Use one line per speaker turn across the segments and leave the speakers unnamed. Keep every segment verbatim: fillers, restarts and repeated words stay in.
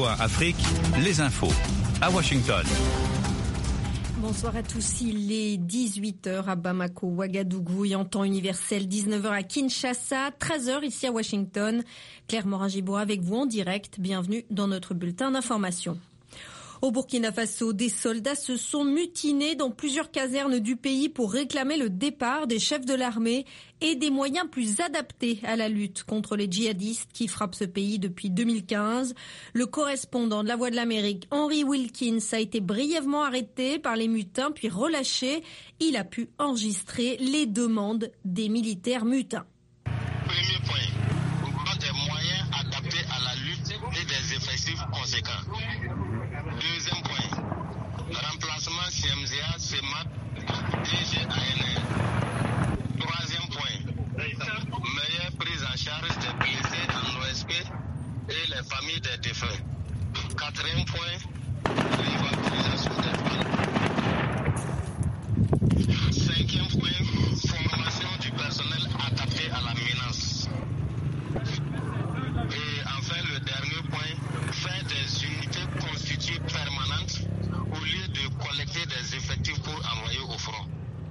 V O A Afrique, les infos à Washington.
Bonsoir à tous, il est dix-huit heures à Bamako, Ouagadougou et en temps universel, dix-neuf heures à Kinshasa, treize heures ici à Washington. Claire Morin-Gibault avec vous en direct, bienvenue dans notre bulletin d'information. Au Burkina Faso, des soldats se sont mutinés dans plusieurs casernes du pays pour réclamer le départ des chefs de l'armée et des moyens plus adaptés à la lutte contre les djihadistes qui frappent ce pays depuis deux mille quinze. Le correspondant de La Voix de l'Amérique, Henry Wilkins, a été brièvement arrêté par les mutins puis relâché. Il a pu enregistrer les demandes des militaires mutins.
Premier point, des moyens adaptés à la lutte et des effectifs conséquents. Deuxième point, remplacement C M Z A, C M A T, D G A N R. Troisième point, meilleure prise en charge des blessés en O S P et les familles des défunts. Quatrième point, révalorisation des femmes. Cinquième point, formation du personnel adapté à la menace. Et enfin, le dernier point, faire des unités constituées permanentes au lieu de collecter des effectifs pour envoyer au front.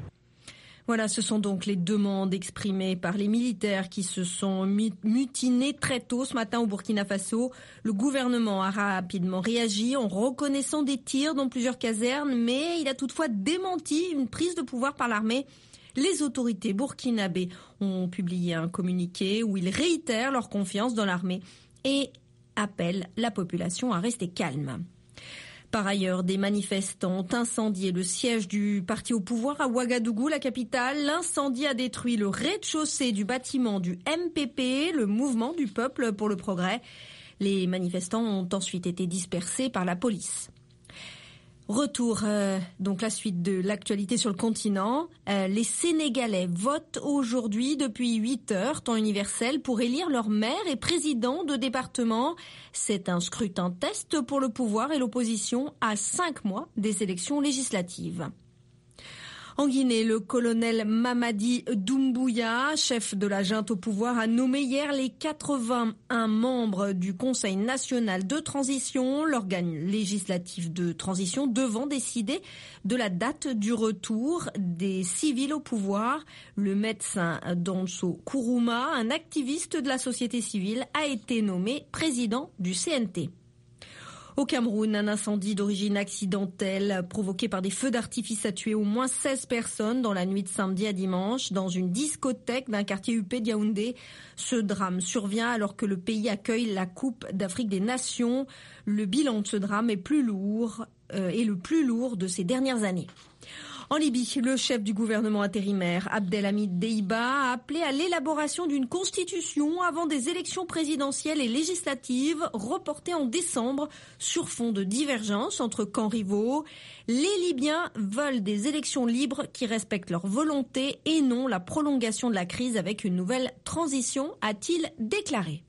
Voilà, ce sont donc les demandes exprimées par les militaires qui se sont mutinés très tôt ce matin au Burkina Faso. Le gouvernement a rapidement réagi en reconnaissant des tirs dans plusieurs casernes, mais il a toutefois démenti une prise de pouvoir par l'armée. Les autorités burkinabées ont publié un communiqué où ils réitèrent leur confiance dans l'armée et appellent la population à rester calme. Par ailleurs, des manifestants ont incendié le siège du parti au pouvoir à Ouagadougou, la capitale. L'incendie a détruit le rez-de-chaussée du bâtiment du M P P, le Mouvement du Peuple pour le Progrès. Les manifestants ont ensuite été dispersés par la police. Retour, euh, donc la suite de l'actualité sur le continent. Euh, les Sénégalais votent aujourd'hui depuis huit heures, temps universel, pour élire leur maire et président de département. C'est un scrutin test pour le pouvoir et l'opposition à cinq mois des élections législatives. En Guinée, le colonel Mamadi Doumbouya, chef de la junte au pouvoir, a nommé hier les quatre-vingt-un membres du Conseil national de transition, l'organe législatif de transition devant décider de la date du retour des civils au pouvoir. Le médecin Danso Kourouma, un activiste de la société civile, a été nommé président du C N T. Au Cameroun, un incendie d'origine accidentelle provoqué par des feux d'artifice a tué au moins seize personnes dans la nuit de samedi à dimanche dans une discothèque d'un quartier huppé de Yaoundé. Ce drame survient alors que le pays accueille la Coupe d'Afrique des Nations. Le bilan de ce drame est plus lourd, euh, est le plus lourd de ces dernières années. En Libye, le chef du gouvernement intérimaire, Abdelhamid Deiba, a appelé à l'élaboration d'une constitution avant des élections présidentielles et législatives reportées en décembre sur fond de divergence entre camps rivaux. Les Libyens veulent des élections libres qui respectent leur volonté et non la prolongation de la crise avec une nouvelle transition, a-t-il déclaré.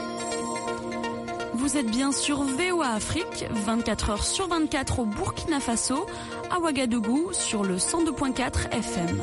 Vous êtes bien sur V O A Afrique, vingt-quatre heures sur vingt-quatre au Burkina Faso, à Ouagadougou sur le cent deux virgule quatre F M.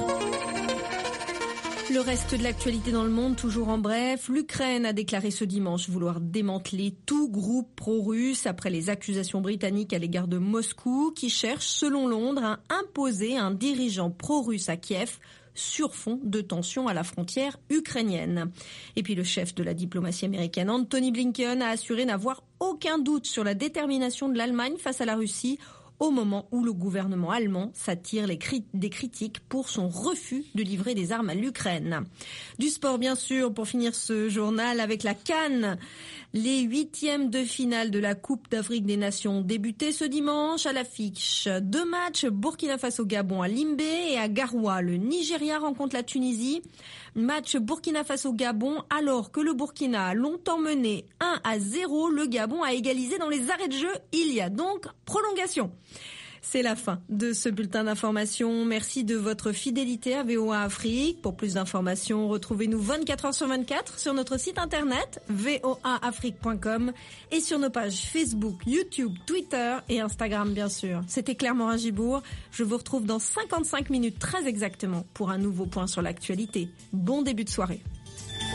Le reste de l'actualité dans le monde, toujours en bref, l'Ukraine a déclaré ce dimanche vouloir démanteler tout groupe pro-russe après les accusations britanniques à l'égard de Moscou qui cherche, selon Londres, à imposer un dirigeant pro-russe à Kiev sur fond de tensions à la frontière ukrainienne. Et puis le chef de la diplomatie américaine, Antony Blinken, a assuré n'avoir aucun doute sur la détermination de l'Allemagne face à la Russie au moment où le gouvernement allemand s'attire les cri- des critiques pour son refus de livrer des armes à l'Ukraine. Du sport, bien sûr, pour finir ce journal avec la CAN. Les huitièmes de finale de la Coupe d'Afrique des Nations ont débuté ce dimanche à l'affiche. Deux matchs, Burkina Faso-Gabon à Limbé et à Garoua. Le Nigeria rencontre la Tunisie. Match Burkina Faso-Gabon alors que le Burkina a longtemps mené un à zéro. Le Gabon a égalisé dans les arrêts de jeu. Il y a donc prolongation. C'est la fin de ce bulletin d'information. Merci de votre fidélité à V O A Afrique. Pour plus d'informations, retrouvez-nous vingt-quatre heures sur vingt-quatre sur notre site internet v o a afrique point com et sur nos pages Facebook, YouTube, Twitter et Instagram, bien sûr. C'était Claire Morin-Gibault. Je vous retrouve dans cinquante-cinq minutes très exactement pour un nouveau point sur l'actualité. Bon début de soirée.